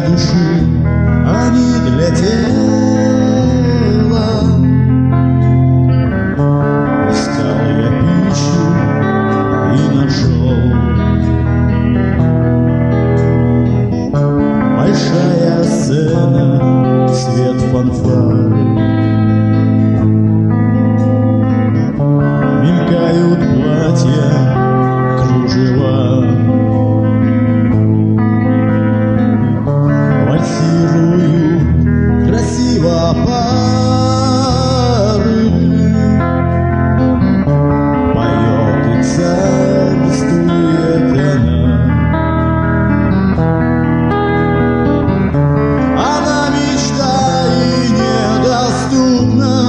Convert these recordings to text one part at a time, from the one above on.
души, а не для тела. Искал я пищу и нашел. Большая сцена, свет фанфары, мелькают платья, кружева. Вальсируют красиво пары, поет и царствует она. Она мечта и недоступна,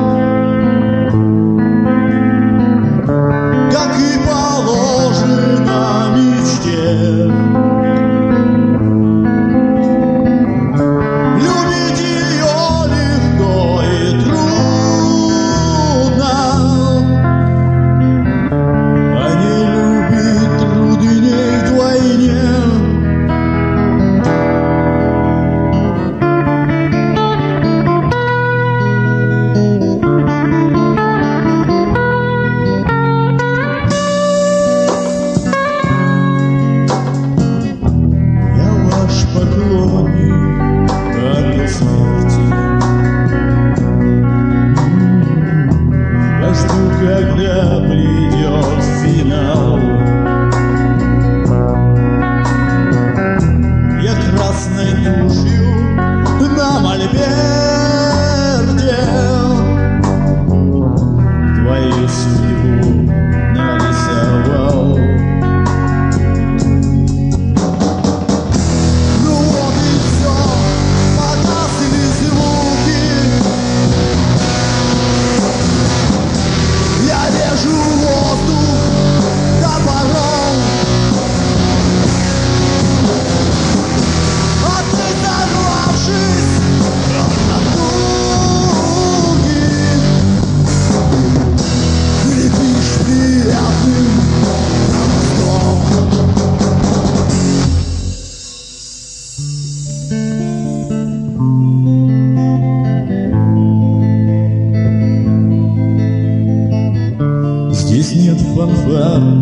как и положено мечте. Любить ее легко и трудно, а не любить трудней вдвойне. Я ваш поклонник, ангел смерти. Я жду, когда придет финал. Я красной тушью на мольберте твою судьбу нарисовал. Ну вот и все, погасли звуки. Я режу воздух топором, а ты, сорвавшись на дуги, летишь приятным мостом. Здесь нет фанфар